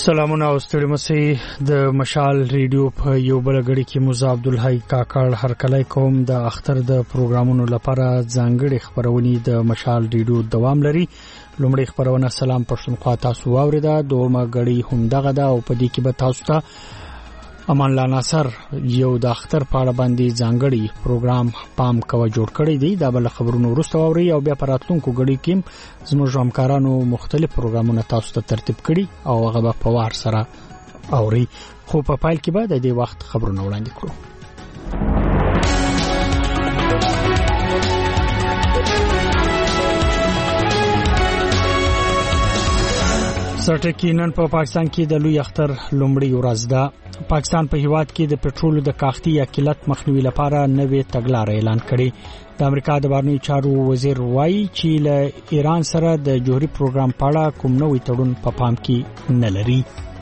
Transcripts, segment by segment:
سلامونه او ستړي مسي د مشال ریډیو په یو بل غړي کې موزه عبدالحی کاکړ هرکلای کوم د اختر د پروګرامونو لپاره ځانګړي خبرونه د مشال ریډیو دوام لري. لومړی خبرونه سلام پښتونخوا تاسو واوریدا، دومره غړي همدغه دا او په دې کې به تاسو ته امان الله ناصر یو د اختر په اړه باندې ځانګړي پروګرام پام کوي جوړ کړی دی. دا بل خبرونه ورسته اوري او بیا پراتلونکو غړي کې زموږ همکارانو مختلف پروګرامونه تاسو ته ترتیب کړي او هغه په وار سره اوري. خو په پایل کې به د دې وخت خبرونه وړاندې کړو. سرټکی نن په پاکستان کې د لوی اختر لومړی ورځ ده. پاکستان په هیواد کې د پېټرولو د کاختي یا قلت مخنیوي لپاره نوې تګلارې اعلان کړې. د امریکا د بهرنیو چارو وزیر وایي چې له ایران سره د جوهري پروګرام په اړه کوم نوې تړون په پام کې نه لري.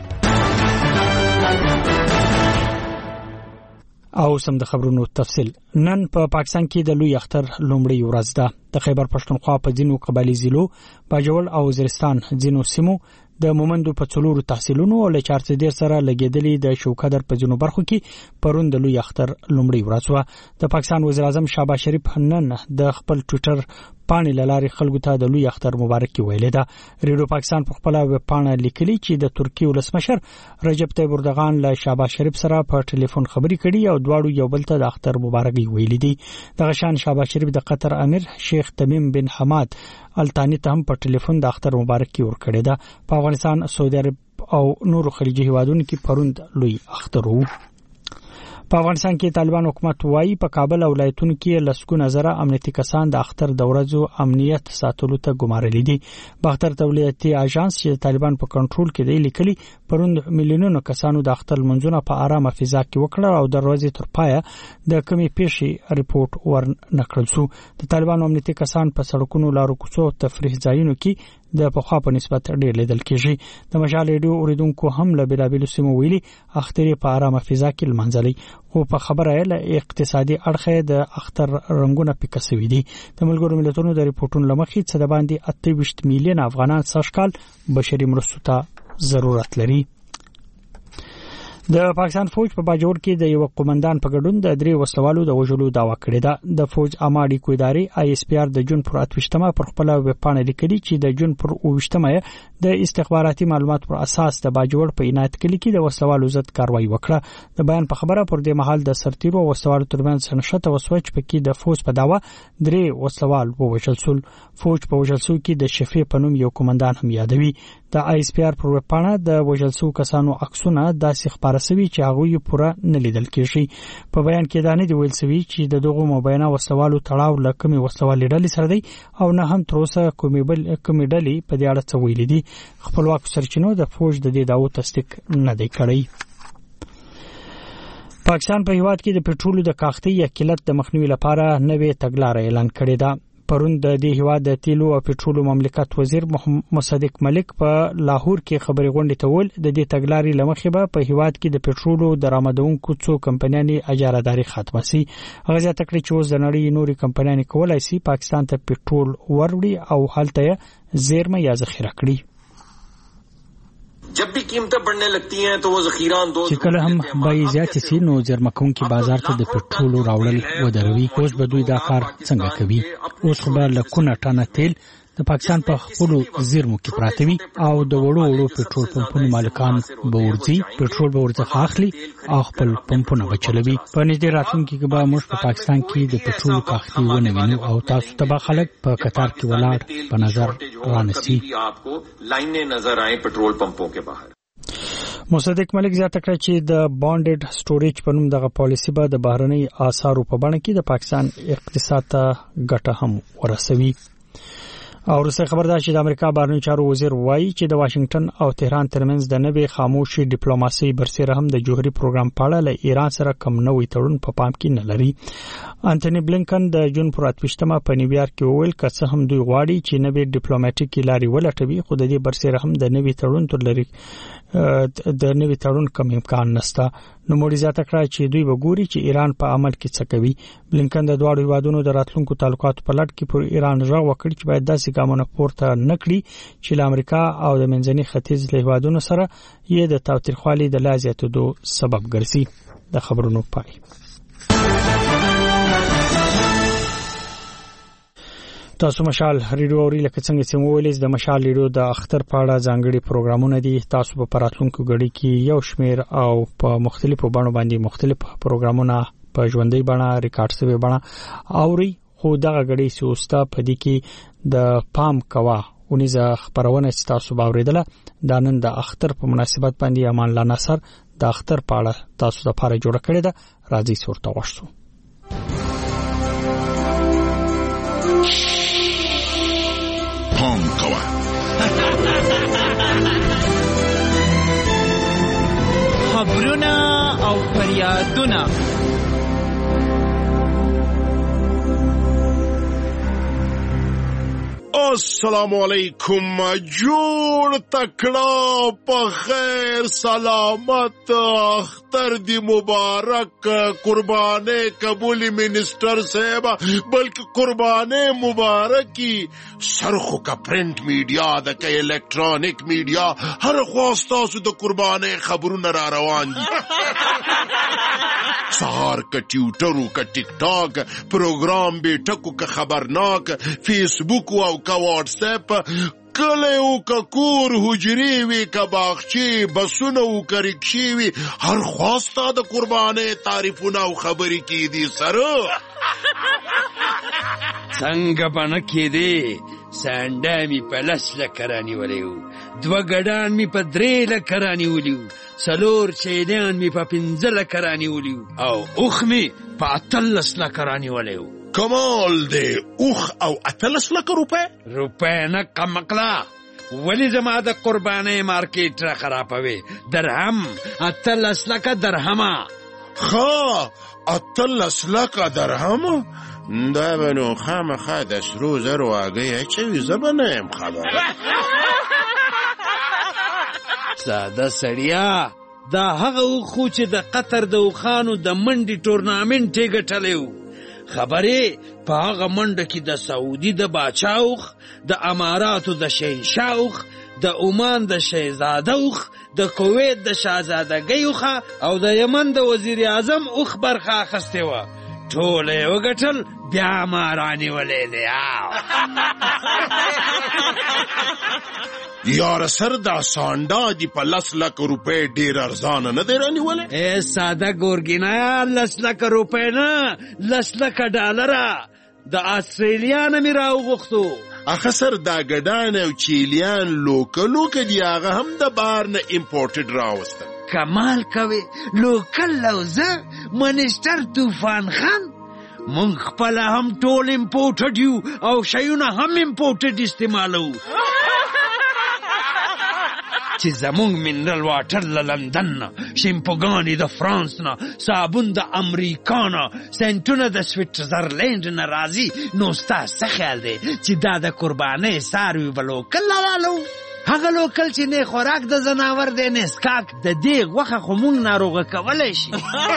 او سم د خبرونو تفصیل. نن په پاکستان کې د لوی اختر لومړی ورځ ده. د خیبر پښتونخوا په ځینو قبایلی ضلعو باجوړ او وزیرستان ځینو سیمو د مومندو په څلورو تحصیلونو او له 4 سره لګیدلې د شوکادر په ځینو برخو کې پرون د لوی اختر لومړی ورځ و. د پاکستان وزیر اعظم شهباز شریف نن د خپل ټوئیټر پاڼې لاري خلکو ته د لوی اختر مبارکي ویلې ده. ریډیو پاکستان په خپل ویب پاڼه لیکلي چې د ترکیه ولسمشر رجب طیب اردوغان له شهباز شریف سره په ټلیفون خبرې کړي او دواړو یو بل ته د اختر مبارکي ویلې دي. دغه شان شهباز شریف د قطر امیر شیخ تمیم بن حماد التانی ته هم په ټلیفون د اختر مبارکي ورکړې ده. په افغانستان، سعودي عرب او نورو خلیجي هیوادونو کې پروند لوی اختر وو. په افغانستان کې طالبان حکومت وایي په کابل او ولایتونو کې لسګونه زره امنیتي کسان د اختر د ورځو امنیت ساتلو ته ګمارلي دي. باختر تولیدي اژانس چې طالبان په کنټرول کې دی لیکلي پروند میلیونونو کسانو د اختر منځونه په آرامه فضا کې وکړه او د ورځې تر پایه د کمی پیښې ریپورت ورنکړل شو. د طالبان امنیتي کسان په سړکونو، لارو کوڅو او تفریح ځایونو کې د پخوا په نسبت ډیر لیدل کېږي. د مشال ریډیو اوریدونکو هم له بیلابیلو سیمو ویلي اختر په آرامه فضا کې لمانځلي. خو په خبره یې اقتصادي اړخ د اختر رنگونه پکسوي دي. د ملګرو ملتونو د ریپورتونو لمخې څه د باندې 28 میلیون افغانان سږکال بشري مرستو ته ضرورت لري. د پاکستان فوج په باجوړ کې د یو قومندان په ګډون د 3 وسلوالو د وژلو داوا کړې ده. د فوج عامه اړیکو ادارې ISPR د جون پر 28مه پر خپل ویب پاڼه لیکلي چې د جون پر 28مه د استخباراتي معلومات پر اساس د باجوړ په عنایت کلی کې د وسلوالو ضد کاروایی وکړه. د بیان په خبره پر دې مهال د سرتیرو وسلوالو ترمنځ نشته وسوچ پکې د فوج په داوا 3 وسلوال ووژل شول. فوج په وژل شو کې د شفیع په نوم یو قومندان هم یادوي. د ISPR پر ویب پاڼه د وژل شو کسانو عکسونه داسې خبره سوي چې هغه یې پوره نه لیدل کېږي. په بیان کې دا نه دی ویل سوي چې د دغه مبینه وسوالو تړاو له کومې وسوالې ډلې سره دی او نه هم تر اوسه کومې ډلې په دې اړه څه ویلي دي. خپلواک سرچینو د فوج د دې داو تصدیق نه دی کړی. پاکستان په هیواد کې د پېټرولو د کاختي یا قلت د مخنیوي لپاره نوې تګلارې اعلان کړې ده. پرون د دې هیواد د تیلو او پېټرولو مملکت وزیر مصدق ملک په لاهور کې خبري غونډې ته ول د دې تګلارې لمخې به په هیواد کې د پېټرولو درآمدونکو څو کمپنیانې اجارهداري ختمه شي. هغه ځکه چې اوس د نړۍ نوري کمپنیانې کولای شي پاکستان ته پېټرول وروړي او هلته زیرمه یا ذخیره کړي. जब भी कीमतें बढ़ने लगती हैं तो वो ذخیرہ اندوز چې کله هم بای زیات شي نو زیرمکون کې بازار ته د پېټرول راوړل ودروي. اوس به دوی دا کار څنګه کوي؟ اوس خو به لکونه ټانه تیل د پاکستان په خپل زیرمو کې پراته وي او د وړو پېټرول پمپونو مالکان به ورځي پېټرول به ورڅخه اخلي او خپل پمپونه بچلوي. په نږدې راتلونکي کې به موږ په پاکستان کې د پېټرول کاختي ونه وینو او تاسو ته به خلک په قطار کې ولاړ په نظر رانسي. مصدق ملک زیاته کړ چې د بانډډ سټوریج په نوم دغه پالیسی به د بهرنۍ آثارو په بڼه کې د پاکستان اقتصاد ته ګټه هم ورسوي. او وروسته خبر ده چې د امریکا بهرنیو چارو وزیر وایي چې د واشنگټن او تهران ترمنځ د نوې خاموشي ډیپلوماسي برسره هم د جوهري پروګرام په اړه له ایران سره کم نوې تړون په پام کې نه لري. انټونی بلینکن د جون پر 28مه په نیویارک کې وویل که څه هم دوی غواړي چې نوې ډیپلوماټیک لارې ولټوي خو د دې برسره هم د نوې تړون کوم امکان نشته. نو موږ زیاته کړه چې دوی وګوري چې ایران په عمل کې څه کوي. بلینکن د دواړو هیوادونو د راتلونکو تعلقاتو په لړ کې پر ایران راغ وکړي چې باید داسې ګامونه پورته نکړي چې له امریکا او د منځني ختیځ له هیوادونو سره یې د تاوتریخوالي د لا زیاتېدو سبب ګرځي. د خبرونو پای. تاسو مشال ریډیو اوري لکه څنګه چې مو ویل د مشال ریډیو د اختر په اړه ځانګړي پروګرامونه دي. تاسو په پراتلونکو غړي کې یو شمیر او په مختلفو بڼو باندې مختلف پروګرامونه په ژوندۍ بڼه ریکارډ شوی بڼه اوري. خو دغه غړي سوستا په دې کې د پام کوا ونیزه خبرونه چې تاسو باوریدله د نن د اختر په مناسبت باندې امان الله نصر د اختر په اړه تاسو لپاره جوړ کړی ده. راځي صورت وښو. پام کوه. خبرونه او فریادونه السلام علیکم. جوړ تکړه په خیر سلامت اختر دی مبارک. قربانه قبولی منسٹر صاحب بلکہ قربانه مبارکی سرخو کا پرنٹ میڈیا دا کا الیکٹرانک میڈیا ہر خواستاسو دا قربانه خبرون را روان دی. سہار کا ٹیوٹرو کا ٹک ٹاک پروگرام بیٹکو کا خبرناک فیس بک او کا واٹس ایپ کلیو کا کور حجری وی کا باغچی بسونو کا رکشی وی ہر خواستا دا قربانے تعریفونا و خبری کی دی سر. څنګه بنکې دی سانډا می په لس لکرانی ولیو دو ګډان می په درې لکرانی ولیو سلور چیدان می په 15 لکرانی ولیو او اوخ می په 13 لکرانی ولیو. کمال دی اوخ او 13 لک روپے نه کمقلا ولی زما د قربانې مارکیټ را خرابوي. درهم 13 لک درهمه. خا 13 لک درهم دا بنو خامخا د سرو زر واګي چې زبنه يم خبر. ساده سړیا دا هغه خو چې د قطر د وخانو د منډي ټورنامنټ ګټلیو. خبره په هغه منډه کې د سعودي د باچاوخ د اماراتو د شینشاوخ د عمان د شهزادوخ د کویت د شاهزادګیوخ او د یمن د وزیر اعظم اوخ برخه اخسته و. ټوله وګټل بیا مارانی ولې دی. یار سر دا سانډا دی په 10 لک روپے ډیر ارزان نه دی رانیولې. اے ساده ګورګینا 10 لک روپے نه 10 لک ډالر د استرالیا نه می راوغختو. اخه سر دا ګډان او چیلیان لوکلو کدی هغه هم د بار نه امپورټډ راوستل. کمال کوي لوکل لوزه منسٹر طوفان خان مونږ خپل هم ټول امپورټډ یو او شیونه هم امپورټډ استعمالو. چې زمونږ منرل واټر له لندن نه، شیمپوګانې د فرانس نه، صابون د امریکا نه، سنټونه د سویټزرلینډ نه راځي. نو ستا څه خیال دی چې دا د قربانۍ څاروي به لوکل راوالو؟ هغه لوکل چې نه خوراک د ځناور دی نه اسکاک د دې غوښه خو مونږ ناروغه کولی شي.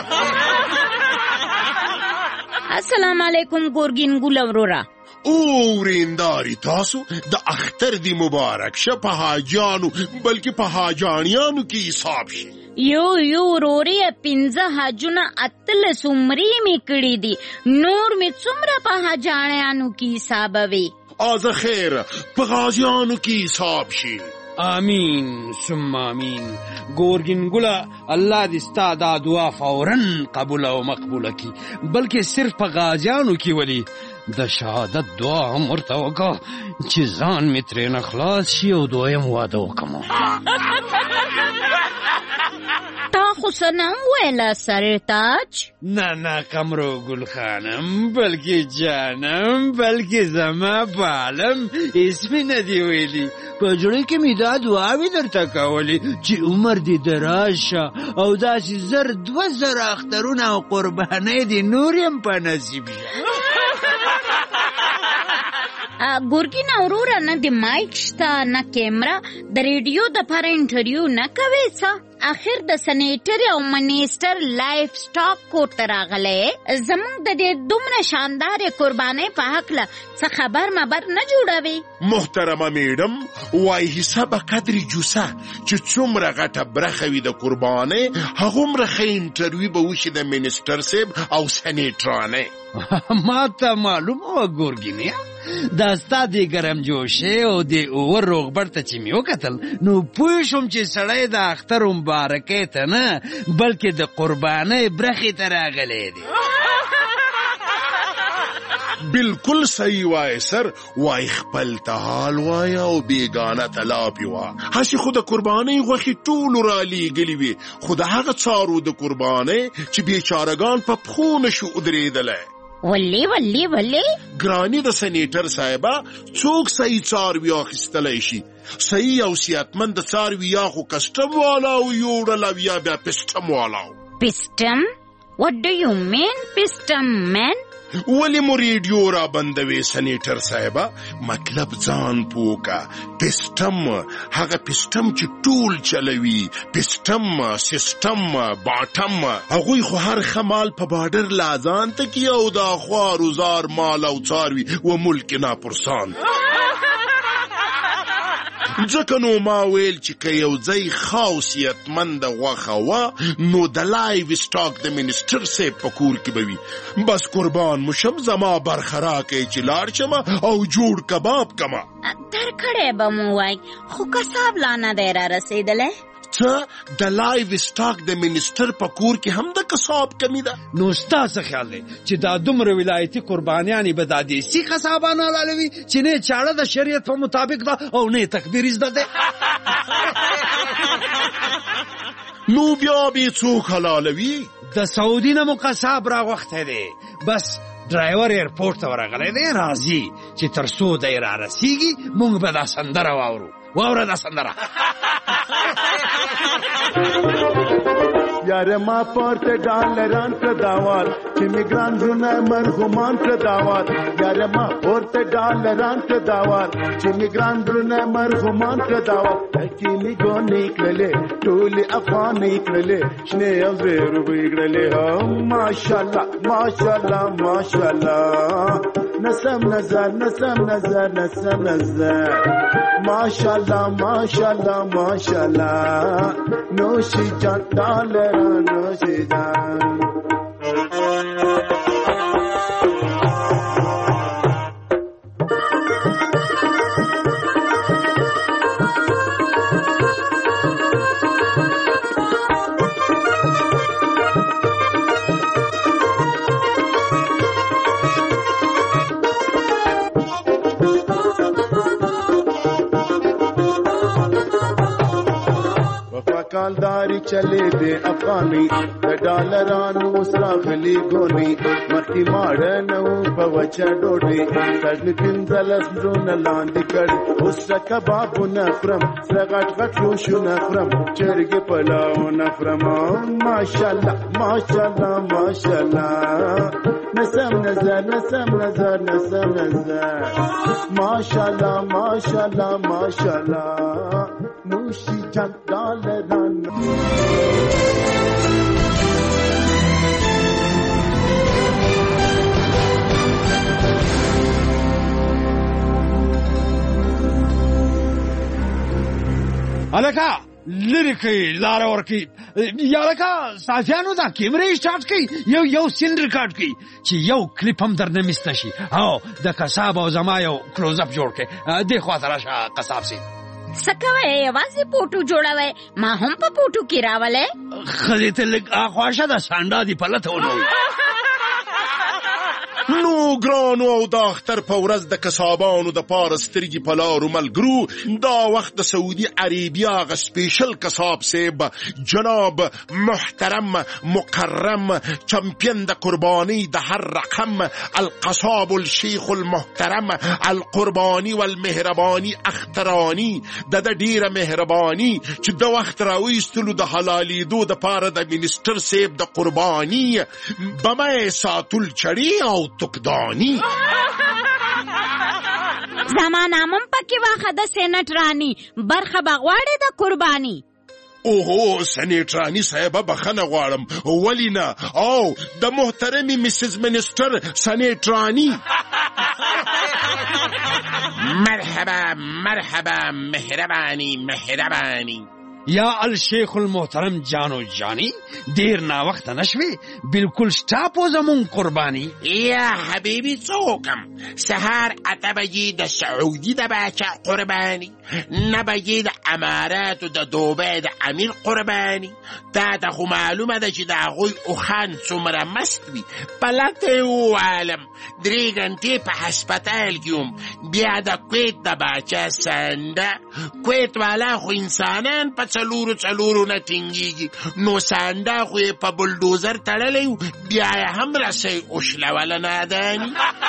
السلام علیکم ګورګین ګل ورورا. اورینداری تاسو د اختر دی مبارک شه په حاجانو بلکې په حاجانیانو کې حساب شي. یو روري 15 حاجونه 13 عمرې می کړې دي، نور می څومره په حاجانیانو کې حساب وي. از خیر په غازیانو کې حساب شي. آمین ثم آمین. ګورګین ګله الله دې ستا دا دعا فوراً قبول او مقبوله کی، بلکې صرف په غازیانو کې ولی د شهادت دعا هم ورته وکړه چې ځان مې ترېنه خلاص شي او دویم واده وکړم. تا خو څه نه وویله سرتاج. نه قمرو ګل خانم، بلکې جانم، بلکې زما بالم اسمې نه دی ویلي. په زړه کې مې دا دعاوې درته کولې چې عمر دې دراز شه او داسې 2,000 اخترونه او قربانۍ دې نور هم په نصیب شه. ګورګینه وروره، نه د مایک شته نه کیمرا، د ریډیو دپاره انټرویو نه کوې څه؟ اخر د سنیټر او منیسټر لایف سټاک کور ته راغلی، زمونږ د دې دومره شاندارې قربانۍ په هکله څه خبر نه جوړوي؟ محترمه میډم، وای حساب قدر جوسه چې څومره غټه برخه وي د قربانۍ، هغومره ښه انټرویو به وشي د منیسټر صاحب او سنیټرانې. ما ته معلومه وه ګورګینیا، دا ستا د ګرم جوشې او د اور روغبړ ته چې مې وکتل نو پوه شوم چې سړی د اختر مبارکۍ ته نه بلکې د قربانۍ برخې ته راغلی دی. بالکل صحیح وای سر، وای خپل ته حال وای او بیگانه ته لاپې وه. هسې خو د قربانۍ غوښې ټولو رالیږلې وې، خو د هغه څارو د قربانۍ چې بیچارهګان په پښو نشو ودرېدلی. ولې ګرانی د سنیټر صاحبه، څوک صحیح څاروي اخیستلی شي؟ صحیح او صحتمند څاروي یا خو کسټم والا او یوړل او یا بیا پسټم والا. پسټم؟ What do you mean پسټم man؟ ولی مو ریډیو را بندوي سنیټر صاحبه؟ مطلب ځان پوکا. پسټم هغه پسټم چې ټول چلوي، پسټم سیستم باټم، هغوی خو هر خمال په بارډر لازان تکي او دا خوار وزار مال او څاروي و ملک ناپرسان. ځکه نو ما ویل چې که یو ځای خاصیتمنده غوښه وه نو د لایو سټاک د منیسټر صاحب په کور کې به وي. بس قربان مشم، زما برخه راکئ چې لاړ شمه او جوړ کباب کمه. درکړی به مو وای، خو کساب لا نه دی را رسېدلی. څه د لایو سټاک د منیسټر په کور کې هم د کساب کمی ده؟ نو ستا څه خیال دی چې دا دومره ولایتي قربانیانې به دا دیسي قصابان حلالوي چې نه چاړه د شریعت په مطابق ده او نه تکبیر زده ده؟ نو بیا به څوک حلالوي؟ د سعودي نه مو قصاب راغوښتی دی، بس ډرایور ایرپورټ ته ورغلی دی، راځي چې تر څو دی را رسیږي موږ به دا سندره واوره دا سندره. یار ما پورته ډالران کړ داوال چې میګران زونه مرغومان کړ داوال. یار ما پورته ډالران کړ داوال چې میګران زونه مرغومان کړ داوال. چې میګو نکړلې ټول افغان نکړلې شنه او زیرو بګړلې. ماشاءالله ماشاءالله ماشاءالله، نسم نظر ماشاءالله ماشاءالله ماشاءالله، نوشی جان ډالران نوشی جان. کالداری چلے دے افغانی د ډالرانو سراغلی ګونی مخکې ماړه نو په وچه ډوډۍ سږني 15 زرونه لاندې کړ. اوس کبابونه خورم، سره غټ شوشونه خورم، چرګې پلاونه خورم. ماشاءالله ماشاءالله ماشاءالله، نسم نظر ماشاءالله ماشاءالله ماشاءالله، نوشی جان ډالران. الکا لری کوي لار ورکی یا لکه صافیانو دا کیمرې سٹارټ کوي یو سین ریکارډ کوي چې یو کلیپ هم درنه میسته شي او د قصاب او زما یو کلوز اپ جوړ کړي. دې خواته راشه قصاب سي. سکوي یوازې پوټو جوړوي، ما هم په پوټو کې راولې. خدای ته لږ اخواشه د سانډا دی پلته ونو. نو ګرانو او د اختر په ورځ د کسابانو د پاره سترګې په لارو ملګرو، دا وخت د سعودي عربیا غ سپیشل کساب صاحب جناب محترم مکرم چمپیون د قربانی د هر رقم القصاب الشیخ المحترم القربانی والمهربانی اخترانی د ډیره مهربانی چې د وخت راوېستلو د حلالي دو د پاره د منیسټر صاحب د قربانی بمه ساتل چړی او تکدانی زمانامم پکې واخه د سېنټ رانی برخه بغواړي د قربانی. اوهو سنیټرانی صاحب بخنه غواړم، ولی نه؟ او د محترمی مسز منیسټر سنیټرانی مرحبا مرحبا مهربانی مهربانی. یا الشیخ المحترم جانو جانی، دیر نا وقت نشوی، بالکل سٹاپو زمون قربانی. یا حبیبی څوکم سهار 8 بجې د سعودي د باچا قربانی، 9 بجې د اماراتو د دوبۍ د امیر قربانی. تا ته خو معلومه ده چې د هغوی اوښان څومره مست وي. پلته یې ووالم 3 غنټې په هسپتال کې وم، بیا د کویت د باچا سانده. کویت والا خو انسانان په څلورو نه ټینګېږي، نو سانده خو یې په بلډوزر تړلی و، بیا یې هم رسۍ اوشلوله ناداني.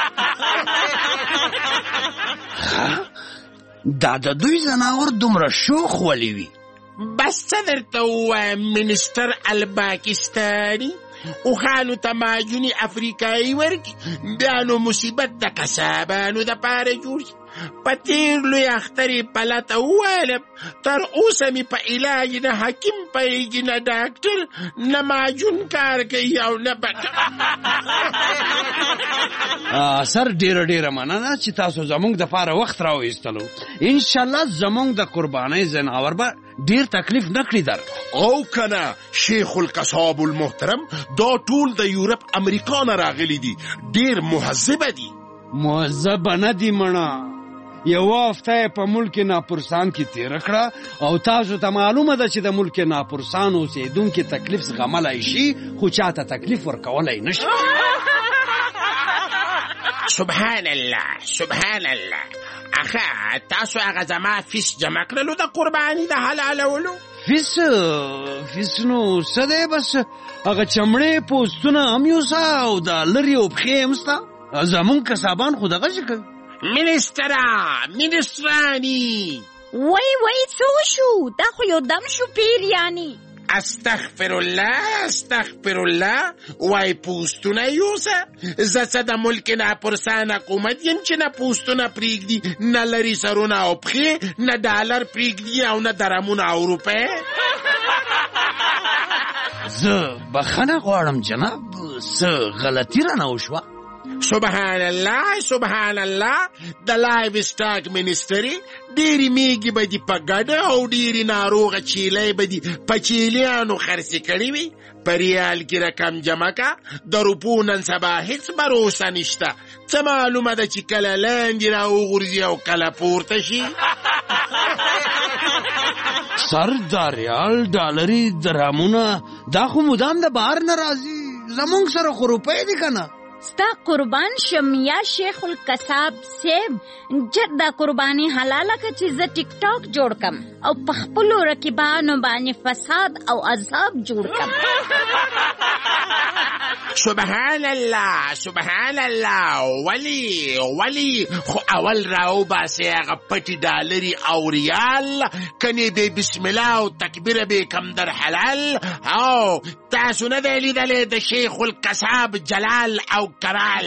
دا د دوی زناور دومره شوخ ولی وي؟ بس څه درته ووایم منیسټر الپاکستاني، اوښانو ته ماجونې افریقایي ورکړي، بیا نو مصیبت د کسابانو دپاره جوړ شي. په تېر لوی اختر یې پلته وویلم، تر اوسه مې په علاج نه حکیم پوهېږي، نه ډاکټر، نه ماجون کار کوي او نه سر ډیره مننه چې تاسو زمونږ دپاره وخت راوایستلو. انشاءالله زمونږ د قربانۍ زناور به ډیر تکلیف نکړي در. او کنه شیخ القصاب المحترم، دا ټول د یورپ امریکا نه راغلي دي، ډیر مهذبه دي. مهذبه نه دي مړه، یوه هفته په ملک ناپرسان کې تېره کړه او تاسو ته معلومه ده چې د ملک ناپرسان اوسېدونکي تکلیف زغملی شي، خو چاته تکلیف ورکولی نشي. سبحان الله سبحان الله. اخه تاسو هغه زما فیس جمع کړلو د قرباني د حلالولو؟ فیس نو څه دی، بس هغه چمړې پوستونه هم یوسه او د لرې او پښې هم سته. زمونږ کسابان خو دغسې کوي. منیسټرانی وای څه وشو؟ دا خو یو دم شو پیریانی. استغفر الله. وای پوستونه یوسه؟ زه څه د ملک ناپرسان حکومت یم چې نه پوستونه پرېږدي، نه لري سرونه او پښې، نه ډالر پرېږدي او نه درمونه او روپۍ. زه بخښنه غواړم جناب، څه غلطي رانه وشوه. سبحان الله. د لایف سټاک منیسټري ډېرې میږي به دي په ګډه او ډېرې ناروغه چیلۍ به دي په چیلیانو خرڅې کړي وي. په ریال کې رقم جمع که، د روپو نن سبا هیڅ بروسه نشته. څه معلومه ده چې کله لاندې راوغورځي او کله پورته شي. سر د ریال ډالري درامونه دا خو مدام د بهر نه راځي، زمونږ سره خو روپۍ دي که نه؟ ستا قربان شم یا شیخ القصاب صاحب، جد دا قربانی حلاله که چې زه ټیک ټاک جوړ کم او په خپلو رقیبانو باندې فساد او عذاب جوړ کم. سبحان الله. ولی خو اول راو باسي هغه پټي ډالري او ریال، کني به بسم الله او تکبیر به کم در حلال. او تاسو نه دی لیدلی د شیخ القصاب جلال او کرال؟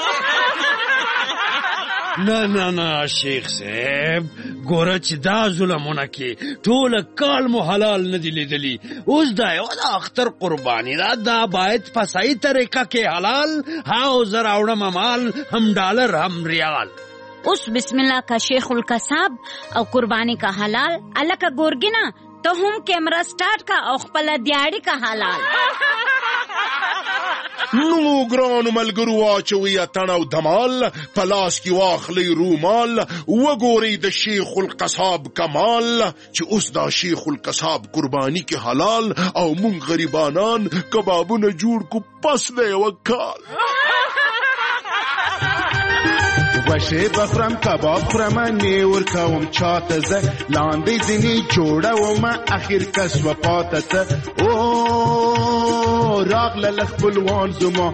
نه شیخ صاحب، ګوره چې دا ظلمونه کې ټوله کال مو حلال نه دي لیدلي، اوس دا یو د اختر قرباني ده، دا باید په صحیح طریقه کې حلال، او زه راوړم مال، هم ډالر هم ریال. اوس بسم الله کا شیخ القصاب او قربانی کا حلال. الکه ګورګینا ته هم کیمرا سٹارټ کا او خپل دیاړي کا حلال. نو ګرانو ملګرو، واچوئ اتڼ او دمال، په لاس کې واخلئ رومال، وګورئ د شیخ القصاب کمال، چې اوس دا شیخ القصاب قربانی کې حلال او مونږ غریبانان کبابونه جوړ کو پس د یوه کال. غوښې بخورم کباب خورم نیور کوم چاته زه لاندې ځینې جوړومه اخر کس و پاته څه او راغله خپلوان زما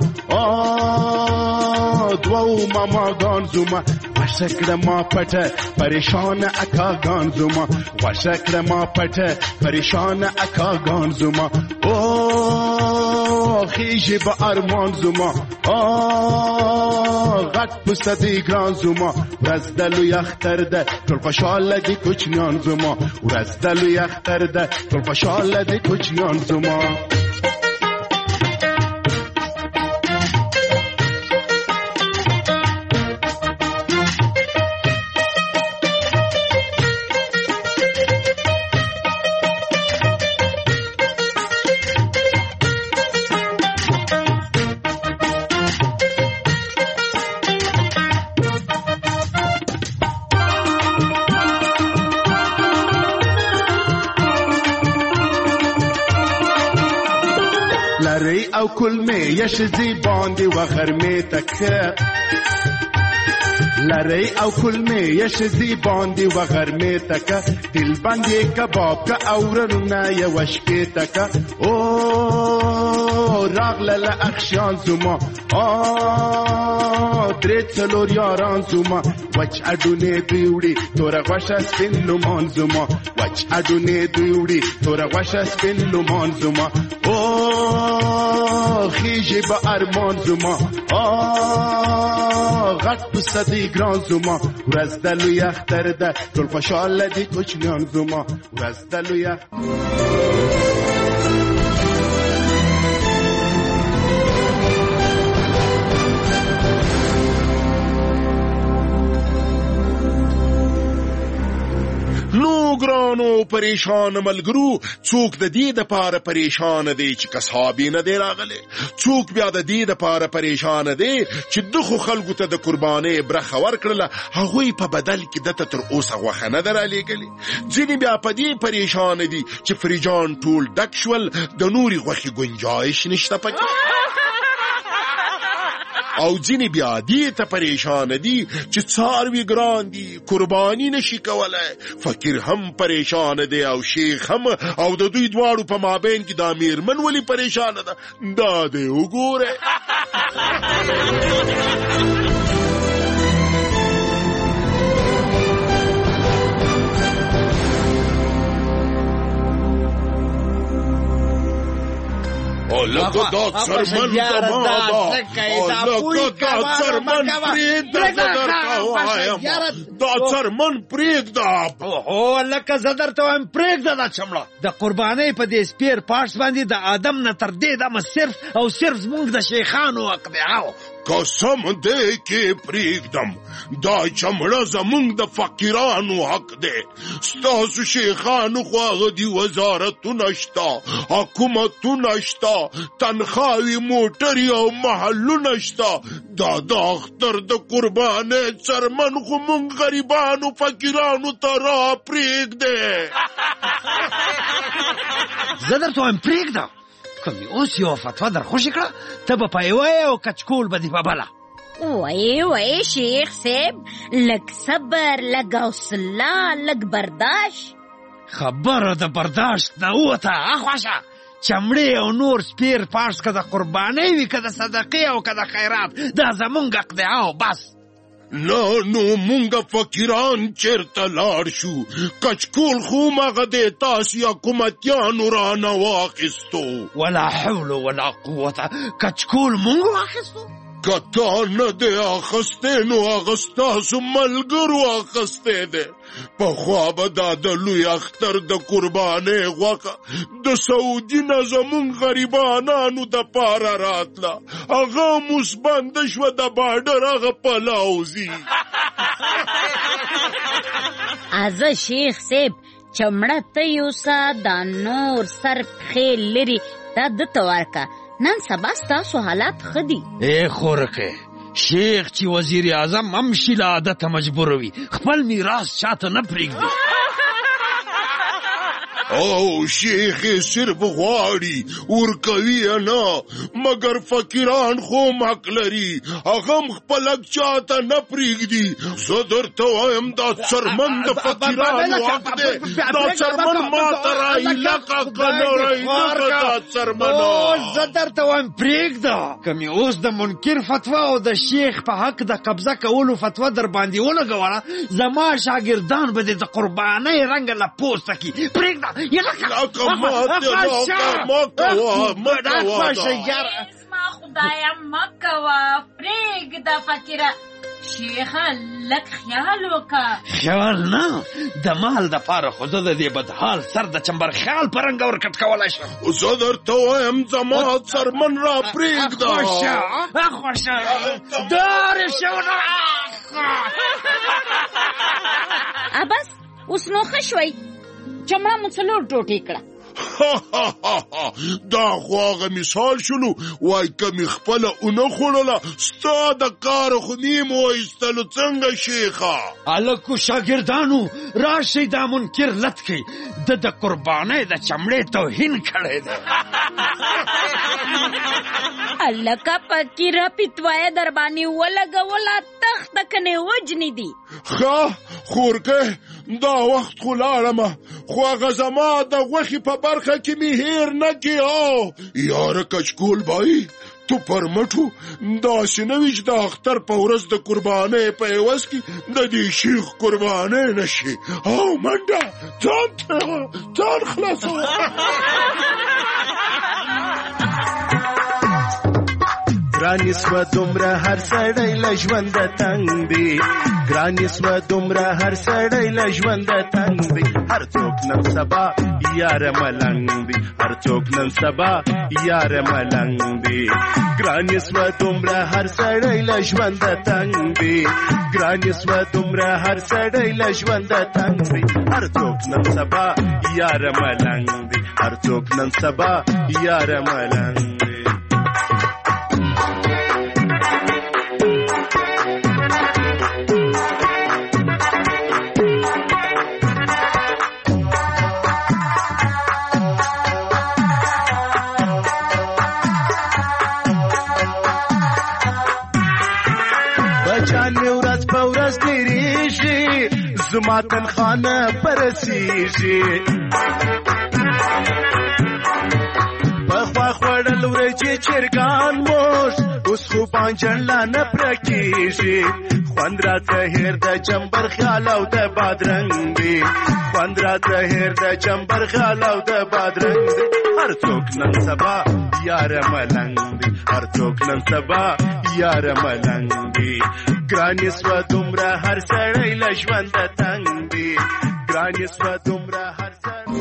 دوو ماماګان زما غوښه کړه ما پټه پریشان اکاګان زما غوښه کړه ما پټه پریشان اکاګان زما او خیژې به ارمان زما غټ پسه دی ګران زما ورځ د لوی اختر ده ټول خوشحاله دي کوچنیان زما ورځ د لوی اختر ده ټول خوشحاله دي کوچنیان زما لری او کلمه یشزی باندې و غرمه تکه لری او کلمه یشزی باندې و غرمه تکه دل باندې کباب کا اورونه یوشکه تکه او راغله اخشان زما درې څلور یاران زما وچ اډونه دیوړي تور غوښه سپین لومان زما وچ اډونه دیوړي تور غوښه سپین لومان زما او خیژې به ارمان زما غټ پسه دی ګران زما ورځ د لوی اختر ده ټول خوشحاله دي کوچنیان زما ورځ د لوی نو ګرانو پریشان ملګرو څوک د دې د پاره پریشان دی چې کسابې نه دی راغلی څوک بیا د دې د پاره پریشان دی چې دغو خلکو ته د قربانۍ برخه ورکړله هغوی په بدل کې دته تر اوسه غوښه نه ده رالیږلې ځینې بیا په دې پریشان دي چې فریجان ټول ډک شول د نورې غوښې گنجایش نشته پکې او ځینې بیا دې ته پریشان دي چې څاروي ګران دي قرباني نشي کولای فقیر هم پریشان دی او شیخ هم او د دوی دواړو په مابین کې دا میرمن ولې پریشانه ده دا دې وګوره لکه دا څرمن زما لکه دا څرمن پرېږده زه درته وایم دا څرمن پرېږده اوهو لکه زه درته وایم پرېږده دا چمړه د قربانۍ په دې سپیر پارټس باندې د آدم نه تر دې دمه صرف او صرف زموږ د شیخانو حق دی قسم دی کې پرېږدم دا چمړه زموږ د فقیرانو حق دی ستاسو شیخانو خو هغه دي وزارتونه شته حکومتونه شته تنخواوي موټرې او محلونه شته دا د اختر د قربانۍ څرمن خو موږ غریبانو فقیرانو ته را پرېږدی زه درته وایم پرېږده که مې اوس یوه فتوا در خوشې کړه ته به په یوه او کچکول به دې په بله وای شیخ صاحب لږ صبر لږ حوصله لږ برداشت خبره د برداشت نه ووته خوښه چمړې او نور سپیر پارټس که د قربانۍ وي که د صدقې او که د خیرات دا زمونږ حق دی او بس نه نو مونږه فقیران چیرته لاړ شو کچکول خو مغه د تاسو حکومتیانو رانه واخیستو ولا حول ولا قوته کچکول مونږ واخیستو که تا نه دی اخیستی نو هغه ستاسو ملګرو اخیستی دی پخوا به دا د لوی اختر د قربانۍ غوښه د سعودي نه زمونږ غریبانانو دپاره راتله هغه موس بنده شوه د باډر هغه پلاوزي ازه شیخ صاحب چمړه ته یوسه دا نور سر پښې لري دا دته ورکه نن سبا ستاسو حالات ښه دي ای خورکې شیخ چې وزیر اعظم هم شي له عادته مجبور وي خپل میراث چاته نه پرېږدي او شیخ صرف غواړي ورکوي نه مگر فقیران خو حق لري هغه خپل چاته نه پریږدي زه درته وایم دا څرمن د فقیرانو حق دی دا څرمن ماته راهیلکه که نه راهیلکه دا څرمن زه درته وایم پرېږده که مې اوس د منکر فتوا او د شیخ په حق د قبضه کولو فتوا در باندې ولګوله زما شاګردان به دې د قربانۍ رنګه له پوسته کي پرېږده خدایا مکوه پرېږده فقیره شیخه لږ خیال وکړه خیال نه د مال دپاره خو زه د دې بدحال سر د چمبر خیال په رنګه ورکټ کولی شم زه درته وایم زما څرمن را پرېږده خوشه دارې شونه بس اوس نو ښه شوی چمړه مو څلور ټوټې کړه دا خو هغه مثال شلو وای که مې خپله ونه خوړله ستا د کاره خو نیم وایستلو څنګه شیخه هلکو شاګردانو راشئ دا منکر لت کئ د قربانۍ د چمړې توهین کړی دی هلکه فقیره پیتوایه در باندې ولګوله تخته کنې وجنې دي ښه خورکه دا وخت خو لاړمه خو هغه زما د غوښې په برخه کې مې هیر نه کړي یاره کچکول بایی تو پر مټو داسې نه وي چې د اختر په ورځ د قربانۍ په عوض کې د دې شیخ قربانۍ نه شي او منډه ځان خلاصوه ګرانې سوه دومره هر سړی له ژونده تنګ دی ګرانې سوه دومره هر سړی له ژونده تنګ دی هر څوک نن سبا یاره ملنګ دی هر څوک نن سبا یاره ملنګ دی ګرانې سوه دومره هر سړی له ژونده تنګ دی ګرانې سوه دومره هر سړی له ژونده تنګ دی هر څوک نن سبا یاره ملنګ دی هر څوک نن سبا یاره ملنګ دی زما تنخانه پرسیږي پخوا خوړل ورچې چرګان موش اوس خو بانجن لا نه پرکیږي خوند راته هیر د چمبر خیال او د بادرنګ دی خوند راته هیر د چمبر خیال او د بادرنګ دی هر څوک نن سبا یاره ملنګ دی هر څوک نن سبا یاره ملنګ دی ګرانې سوه دومره هر سړی له ژونده تنګ دی ګرانې سوه دومره هر سړی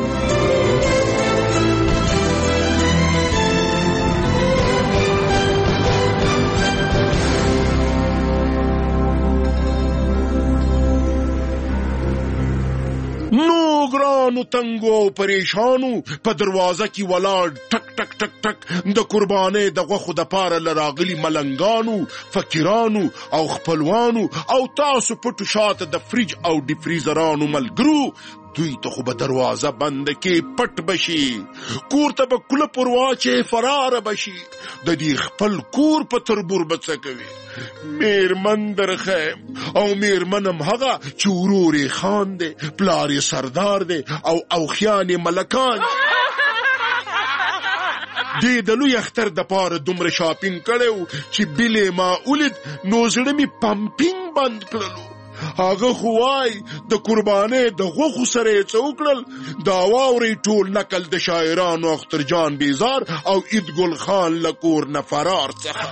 نو ګرانو تنګو او پریشانو په دروازه کې ولاړ ټک ټک ټک ټک د قربانۍ د غوښو دپاره له راغلي ملنګانو فقیرانو او خپلوانو او تاسو پټو شاته د فریج او ډیفریزرانو ملګرو دوی ته خو به دروازه بنده کې پټ بشي کور ته به کله پر واچې فراره بشي د دې خپل کور په تربور به څه کوي میرمن درخیم او میرمنم هغه چې ورور یې خان دی پلار یې سردار دی او اوخیان یې ملکان دې د لوی اختر دپاره دومره شاپینګ کړی و چې بیل یې ما ولید نو زړه مې پمپینګ بند کړلو هغه خو وای د قربانۍ د غوښو سره یې څه وکړل دا واورئ ټول نقل د شاعرانو اختر جان بیزار او عید ګل خان له کور نه فرار څخه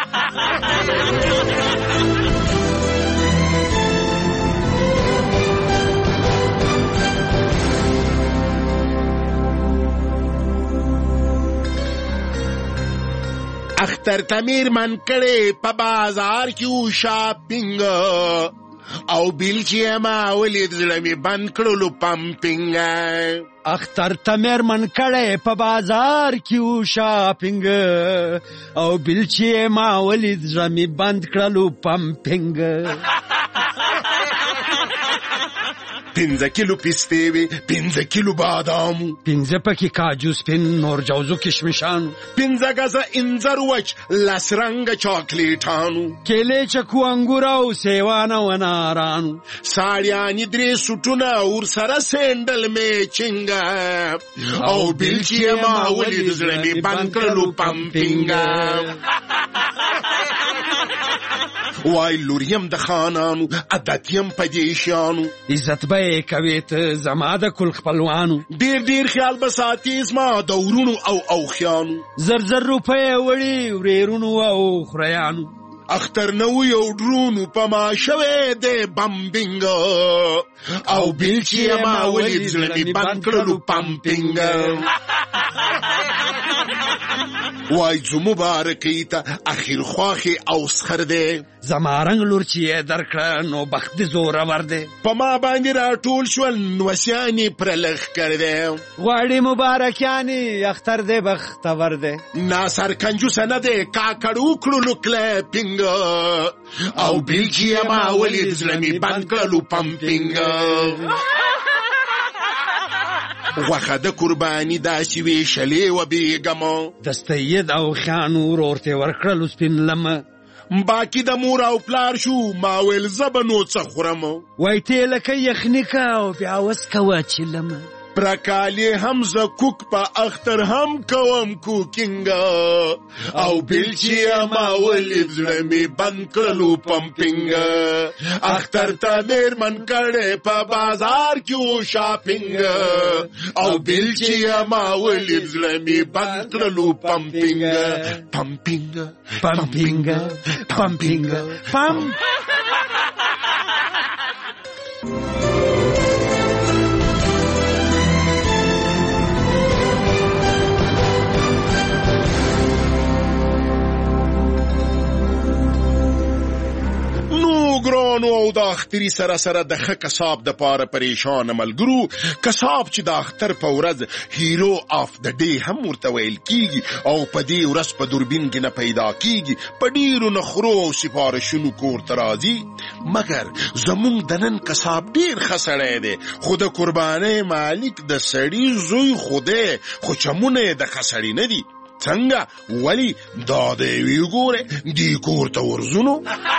اختر تمیر من کړي په بازار کې و شاپینګ او بیل چې ما ولید زړه مې بند کړلو پمپینګ اختر تمیر من کړي په بازار کې و شاپینګ او بیل چې ما ولید زړه مې بند کړلو پمپینګ 5 کیلو پستې وې، 5 کیلو بادامو، 5 پکې کاجو سپین، نور جوزو کشمشانو، 5 غزه انځر وچ، 10 رنګه چاکلیټانو، کیلې چکو انګور او سیوان او انارانو، ساړیانې 3 سوټونه ورسره سینډل میچنګ، او بیل چې ما ولید زړه مې بند کړلو پمپینګ. وای لوریم د خانانو، عادت یم په دې شیانو، عزت به یې کوې ته زما د کل خپلوانو، ډېر خیال به ساتي زما د ورونو او اوښیانو، زر روپۍ وړي ورېرونو او خریانو، اختر نو یو ډرونو په ما شوی دی بمبینګ، او بیل چې ما ولید زړه مې بند کړلو پمپینګ. وای زو مبارکۍ ته اخر خواښې او سخر دی، زما رنګ لور چې یې درکړه نو بخت دې زورور دی، په ما باندې راټول شول نوسیانې پره لښکر دی، غواړي مبارکیانې اختر دې بختور دی، ناصر کنجوسه نه دی کاکړ وکړلو کلیپینګ، او بیل چې ما ولید زړه مې بند کړلو پمپینګ. غوښه د قرباني داسې ویشلې وه بېګمه، د سید او خیانو ورور ته ورکړلو سپین لمه، باقي د مور او پلار شو، ما ویل زه به نو څه خورم، وای تیلکه یخني که او بیا وسکوه چلمه، پرکالې هم زه کوک په اختر هم کوم کوکینګ، او بیل چې ما ولید زړه مې بند کړلو پمپینګ، اختر ته میرمن کړې په بازار کې و شاپینګ، او بیل چې ما ولید زړه مې بند کړلو پمپینګ. پمپینګ پمپینګ پمپینګ پم. ګرانو او د اختري سره سره د ښه کساب د پاره پریشان ملګرو، کساب چې د اختر په ورځ هیرو آف د ډے هم ورته ویل کیږي، او په دې ورځ په دوربین کې نه پیدا کیږي، په ډیرو نخرو او سفارشونو کور ته راځي. مګر زمونږ د نن کساب ډیر ښه سړی دی، خو د قربانۍ مالک د سړي زوی خو دی، خو چمونه یې د ښه سړي نه دي. څنګه؟ ولی دا د یوې ګورې دې کور ته ورځونو.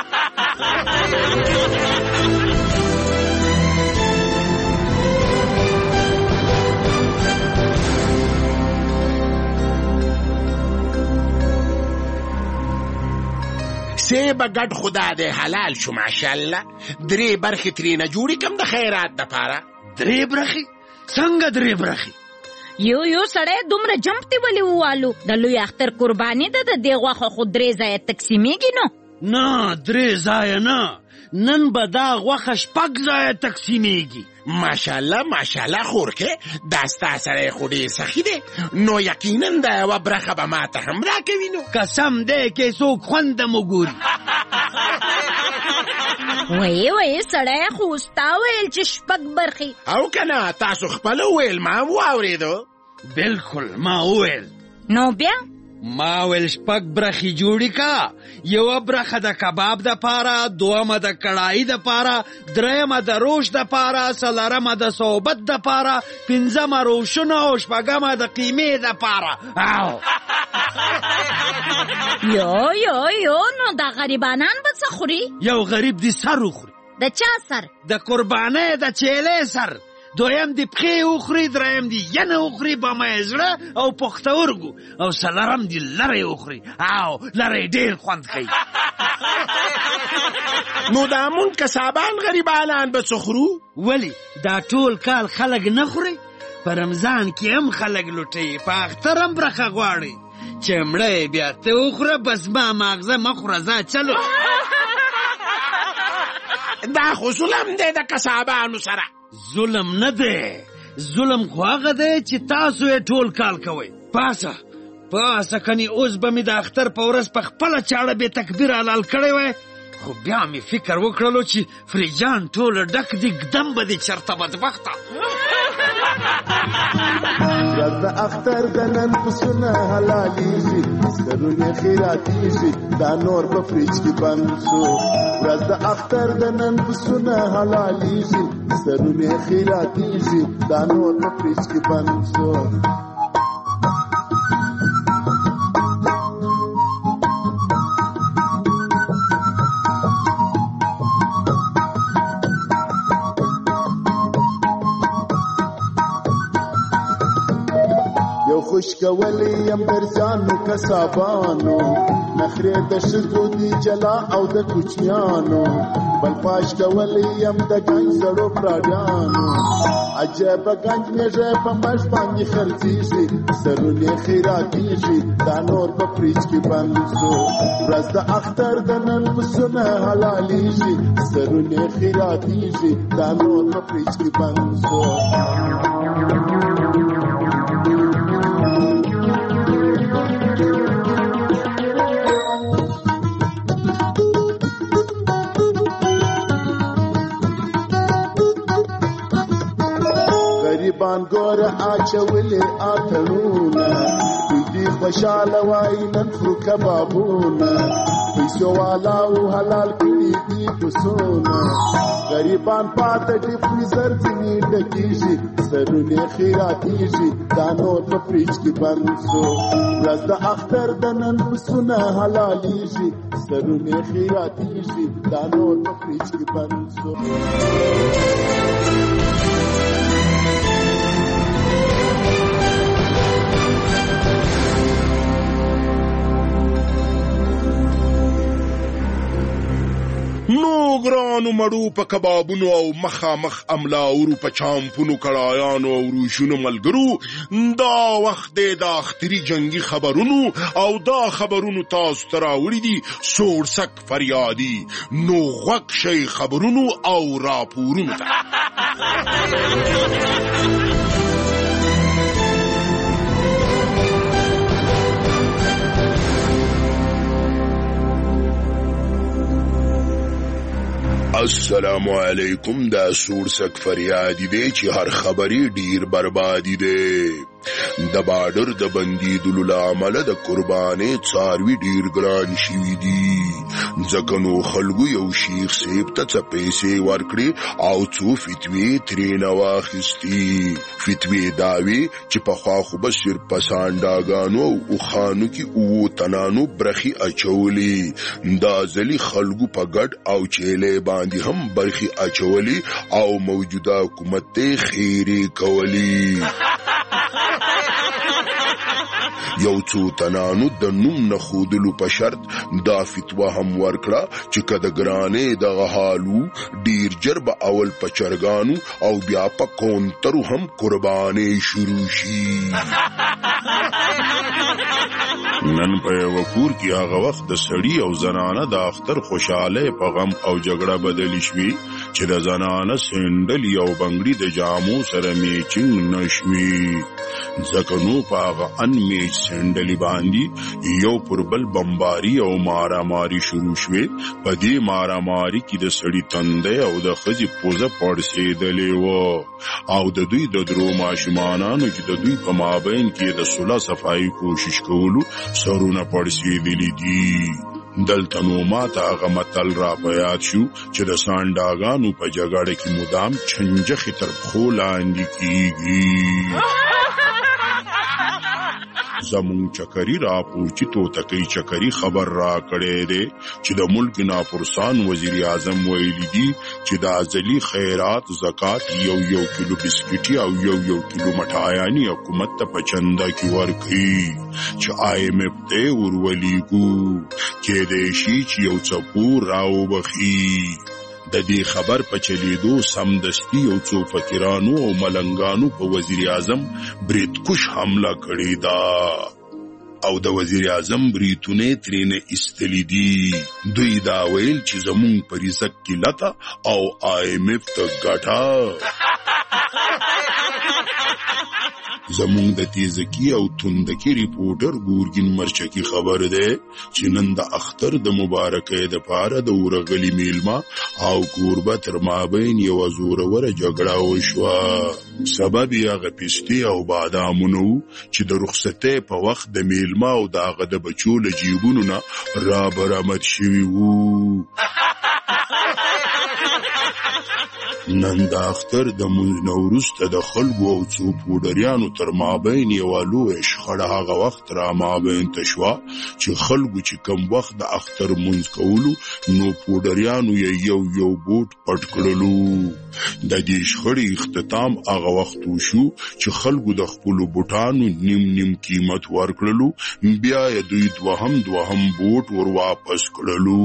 سیب ګډ خدا دې حلال شو ماشاءالله، 3 برخې ترېنه جوړې کم د خیرات دپاره. 3 برخې؟ څنګه 3 برخې؟ یو سړی دومره جمپتې ولې ووالو؟ د لوی اختر قرباني ده، د دې غوښه خو 3 ځایه تقسیمیږي نو؟ نه 3 ځایه نه، نن به دا غوښه 6 ځایه تقسیمیږي. ماشاءالله ماشاءالله خورکې، دا ستا سړی خو ډېر سخي دی، نو یقینا دا یوه برخه به ما ته هم راکوي. نو قسم دی که څوک خوند مو ګوري. وایي سړی خو ستا ویل چې 6 برخې، او که نه تاسو خپله وویل ما هم واورېدو. بلکل ما وویل. نو بیا ما ویل 6 برخې جوړې کا، یوه برخه د کباب د پاره، دومه د کړایي د پاره، درېمه د روش د پاره، څلورمه د صحبت د پاره، 5مه روشونه او 6مه د قیمې د پاره. یو نو دا غریبانان به څه خوري؟ یو غریب دې سر وخوري. د چا سر؟ د قربانۍ د چیلې سر. دویم دې پښې وخوري، دریم دې ینه وخوري، بمه یې زړه او پښتورګو، او څلورم دې لرې وخوري، او لرې ډېر خوند کوي. نو دا مونږ کسابان غریبانان به څه خورو؟ ولې دا ټول کال خلک نه خوري؟ په رمضان کې هم خلک لوټوي، په اختر هم برخه غواړي، چې مړه یې بیا ته وخوره، بس ما ماغزه مه خوره، ځه چلو. دا خو ظلم دی د کسابانو سره. ظلم نه دی، ظلم خو هغه دی چې تاسو یې ټول کال کوئ. پاسه کني اوس به مې د اختر په ورځ په خپله چاړه بې تکبیر حلال کړی وی، خو بیا مې فکر وکړلو چې فریجان ټوله ډک دي، ږدم به دې چېرته بدبخته. ورځ د اختر د نن پسونه حلالېږي سرونه خیراتېږي دا نور په فریج کې بند شو ورځ د اختر د نن پسونه حلالېږي سرونه خیراتېږي دا نور په فریج کې بند شو خوش کولی یم درځانو کسابانو نخرې د ښځو دی جلا او د کوچیانو بل پاش کولی یم د ګنج زړو پراډیانو عجبه ګنج میږه په مش باندې خرڅېږي سرونه خیراتېږي دا نور په فریج کې بند شو ورځ د اختر د نن پسونه حلالېږي سرونه خیراتېږي دا نور په فریج کې بند شو ګور اچولې اتړونه دوی خوشاله وای نن خو کبابونه پیسو والا او حلال کړي دي پسونه غریبان پاتې دي فریزر ځنی ډکیږي سرونه خیراتېږي دا نور په فریج کې بند شو ورځ د اختر د نن پسونه حلالېږي سرونه خیراتېږي دا نور په فریج کې بند شو نو ګرانو مړو په کبابونو او مخامخ املاورو په چامپونو کړایانو او روشونو ملګرو دا وخت دی د اختري جنگي خبرونو او دا خبرونو تاسو ته راوړي دي سوړسک فریادي نو غوږ شئ خبرونو او راپورونو ته السلام علیکم دا سوړسک فریادي دی چې هر خبري ډیر بربادي دی د بارډر د بندیدلو له امله د قربانۍ څاروي ډیر ګران شوي دي ځکه نو خلکو یو شیخ صاحب ته څه پیسې ورکړې او څو فتوې ترېنه واخیستې فتوې دا وې چې پخوا خو به صرف په سانډاګانو او اوښانو کې 7 تنانو برخې اچولې دا ځلې خلکو په ګډ او چیلې باندې هم برخې اچولې او موجوده حکومت ته خیرې کولې یو څو تنانو د نوم نه ښودلو په شرط دا فتوا هم ورکړه چې که د ګرانۍ دغه حالو ډیر ژر به اول په چرګانو او بیا په کونترو هم قربانۍ شروع شي نن په یوه کور کې هغه وخت د سړي او زنانه د اختر خوشحالۍ په غم او جګړه بدلې شوې چې د زنانه سینډل او بنګړي د جامو سره میچنګ نشوي ځکه نو په هغه ان میچ سینډلې باندې یو پر بل بمباري او ماراماري شروع شوې په دې ماراماري کې د سړي تندی او د ښځې پوزه پړسېدلې وه او د دوی د درو ماشومانانو چې د دوی په مابین کې د صلح صفایي کوشش کولو سرونه پړسېدلي دي دلته نو ماته هغه متل را په یاد شو چې د سانډاګانو په جګړه کې مدام چنجخې تر پښو لاندې کېږي زمون چکری راپور چې توتکی چکری خبر را کړی دی چې د ملک ناپرسان وزیر اعظم ویلی دی چې د ازلی خیرات زکات یو کیلو بسکټي او یو کیلو مټایانی حکومت ته په چنده کې ورکړي چې IMF ته ورولېږو کېدای شي چې یو څه پور راوبخي د دې خبر په چلیدو سمدستي یو څو فقیرانو او ملنګانو په وزیر اعظم بریدکش حمله کړې ده او د وزیر اعظم بریتونه ترېنه ایستلې دي دوی دا ویل چې زمون په رزق کې لته او IMF ته ګټه زمونږ د تیزکی او توندکی ریپورټر ګورګین مرچکی خبر ده چې نن د اختر د مبارکۍ د پاره د ورغلی میلمه او کوربه تر مابین یو زوروره جګړه وشوه. سبب یې هغه پیستی او بادامونو چې د رخصتۍ په وخت د میلمه او د هغه د بچو له جیبونو نه را برآمد شوي وو. نن د اختر د مونځ نه وروسته د خلکو او څو پوډریانو تر مابین یوه لویه شخړه هغه وخت را مابین ته شوه چې خلکو چې کم وخت د اختر مونځ کولو نو پوډریانو یې یو بوټ پټ کړلو. د دې شخړې اختتام هغه وخت وشو چې خلکو د خپلو بوټانو نیم قیمت ورکړلو، بیا یې دوی دوهم بوټ ور واپس کړلو.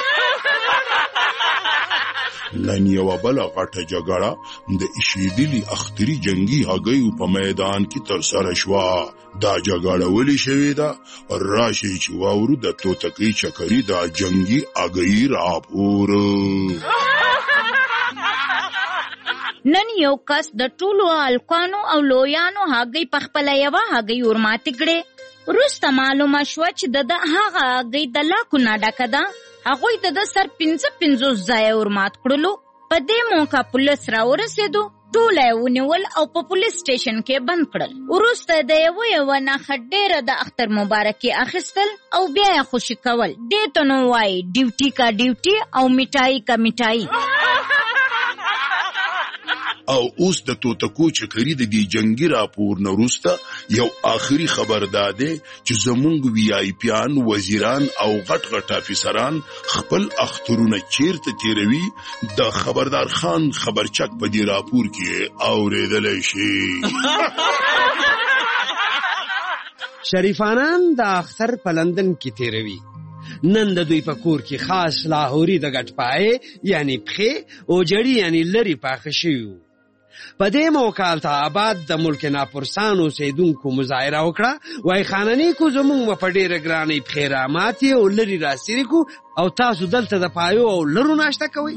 نن یوه بله غټه جګړه د ایشېدلي اختري جنګي هګیو په میدان کې ترسره شوه. دا جګړه ولې شوې ده؟ راشئ چې واورو د توتکۍ چکري دا جنګي هګۍ راپور. نن یو کس د ټولو هلکانو او لویانو هګۍ په خپله یوه هګۍ ورماتې کړې. وروسته معلومه شوه چې د هغه هګۍ د لاکو نه ډکه ده. هغوی د سر 50 ځایه ورمات کړلو. په دې موقع پولیس راورسېدو، ټوله یې ونیول او په پولیس سټیشن کې بند کړل. وروسته د یوه نښه ډېره د اختر مبارکي اخیستل او بیا یې خوشي کول. دې ته نو وایي ډیوټي کا ډیوټي او میټایي کا میټایي. او اوس د توتکو چکري د دې جنگي راپور نه وروسته یو آخري خبر داده چې زمونږ وی آی پیان، وزیران او غټ افیسران خپل اخترونه چیرته تیروي د خبردار خان خبرچک په دې راپور کې اوریدلی شي. شریفانان د اختر په لندن کې تیروي. نن د دوی په کور کې خاص لاهوري د غټ پای یعنی پخې او جړی یعنی لري پاخه شوی. په دې موقع التهابات د ملک ناپرسان اوسیدونکو مظاهره وکړه. وای خاننۍ کو زمونږ په ډېره ګرانۍ پښې راماتې او لرې راسیرې کو او تاسو دلته د پایو او لرو ناشته کوئ.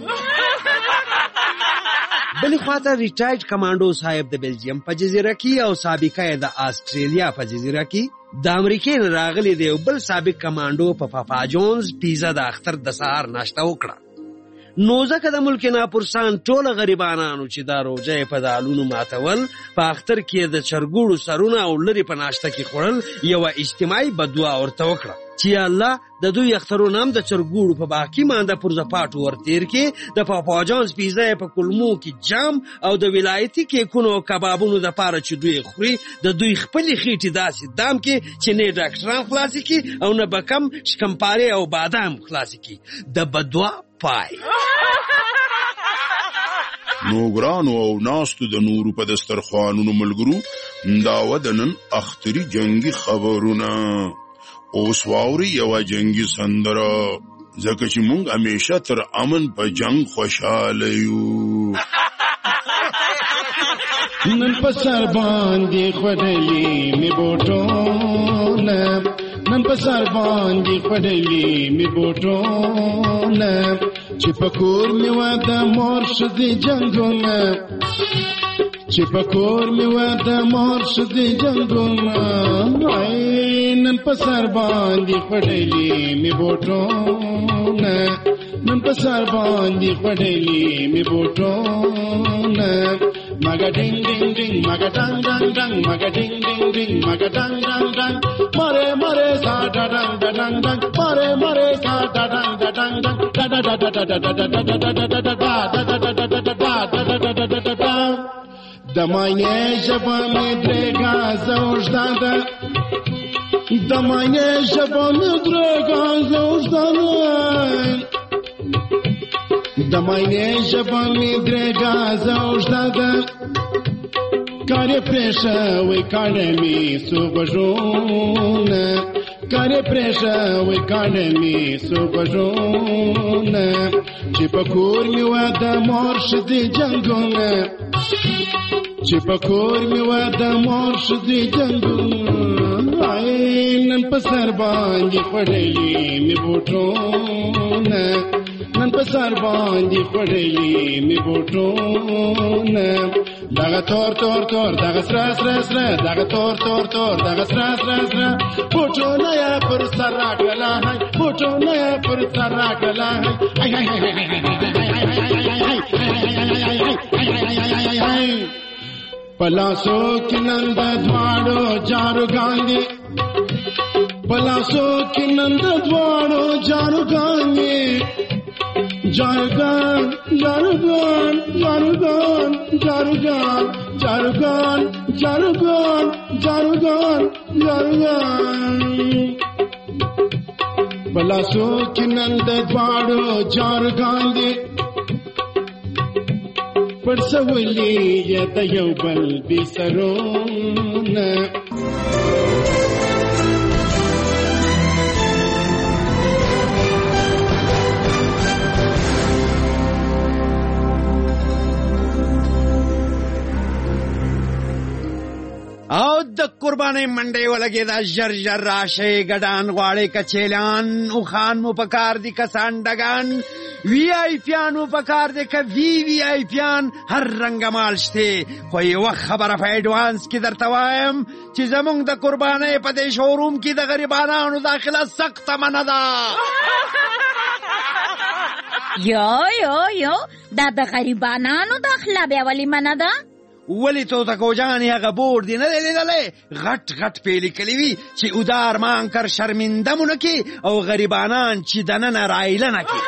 بلې خواته ریټایرډ کمانډو صاحب د بلجیم په جزیره کې او سابقه د آسټرالیا په جزیره کې د امریکې نه راغلي د یو بل سابق کمانډو په پاپا جونز پیزا د اختر د سهار ناشته وکړه. نو ځکه د ملک ناپرسان ټوله غریبانانو چې دا روژه یې په دالونو ماتول، په اختر کې د چرګوړو سرونه او لرې په ناشته کې خوړل، یوه اجتماعي بددعا ورته وکړه چې الله د دوی اخترونه هم د چرګوړو په باقي مانده پرزپاټو ورتیر کې د پاپا جونز پیزا په کلمو کې جام او د ولایتي کیکونو او کبابونو د پاره چې دوی خوري د دوی خپلې خېټې داسې دام کې چې نه ډاکټران خلاصې کړي او نه به کم شکمپارې او بادام خلاصې کړي. د بددعا پای. نو ګرانو او ناستو د نورو په دسترخوانونو ملګرو، دا و د نن اختري جنګي خبرونه. اوس واوري یوه جنګي سندره، ځکه چې مونږ همیشه تر امن په جنګ خوشحاله یو. نن په سر باندې خوړلې مې بوټونه، نن په سر باندې خوړلې مې بوټونه، چې په کور مې وه د مور ښځې جنګونه، چې په کور مې وه د مور ښځې جنګونه. نن په سر باندې خوړلې مې بوټونه، نن په سر باندې خوړلې مې بوټونه. Maga ding ding ding, maga dang dang dang, maga ding ding ding, maga dang dang dang. Mare sa da dang da dang dang, mare sa da dang da dang dang, da da da da da da da da da da da da da da da da da. Da mine jaba mi drega zaujdada, da mine jaba mi drega zaujdada. د ماینې ژبه مې درېږه زوږده، کار یې پرېښوی کاڼه مې څو بژونه، کار یې پرېښوی کاڼه مې څو بژونه، چې په کور مې وه د مور ښځې جنګونه، چې په کور مې وه د مور ښځې جنګونه. نن په سر باندې خوړلې مې بوټونه، نن په سر باندې خړلې می بوټونه دغه تور تور تور دغه سره سره سره دغه تور تور تور دغه سره سره سره بوټونه یا پر سر راکلا هاي بوټونه یا پر سر راکلا هاي هاي پلاسو کې نند دواړو جارو ګاندي پلاسو کې نند دواړو جارو ګاندي جارگان جارگان جارگان جارگان جارگان جارگان جارگان جارگان پلاسو کې نند دواړو جارگان دي پرسولی د یو بل بسرونه او د قربانۍ منډې ولګې دا ژر ژر راشئ ګډان غواړئ کچیلان او خان مو پکار دي کسان ډګان وی آی پیان مو پکار دي که وی آی پیان هر رنګ مال شته خو یوه خبره په ایډوانس کې درته وایم چې زمونږ د قربانۍ په دې شوروم کې د غریبانانو داخله سخته منع ده یو دا د غریبانانو داخله بیا ولې منع ده ولی تو تکو جانی هغه بورد نه لیدلې غټ غټ پیلي کلی وی چې ودار مان کر شرمنده مونږ کې او غریبانان چې دنه رایل نه کې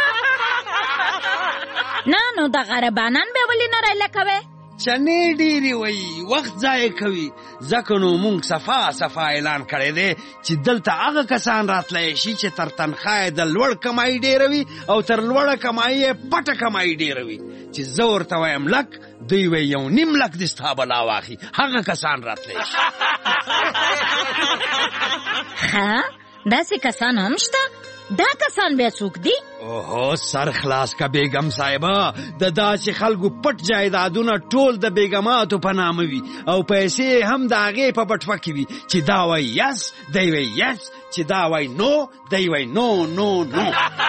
نه نو د غریبانان به ولې نه رایل کوي چنې ډیری وای وخت ضایع کوي ځکه نو مونږ صفا اعلان کړی دی چې دلته هغه کسان راتلی شي چې تر تنخواه د لوړ کمایي ډیروي او تر لوړه کمایي پټه کمایي ډیروي چې زه ورته وایم لک دوی وی 1.5 لک د ستا بلا واخي هغه کسان راتلی شي ها داسې کسان هم شته دا کسان بیا څوک دي اوهو سر خلاص کا بیگم صاحبه د داسې خلکو پټ جایدادونه ټول د بیگماتو په نامه وي او پیسې هم د هغې په بټوه کې وي چې دا وایي یس دی وایي یس چې دا وایي نو دی وایي نو نو نو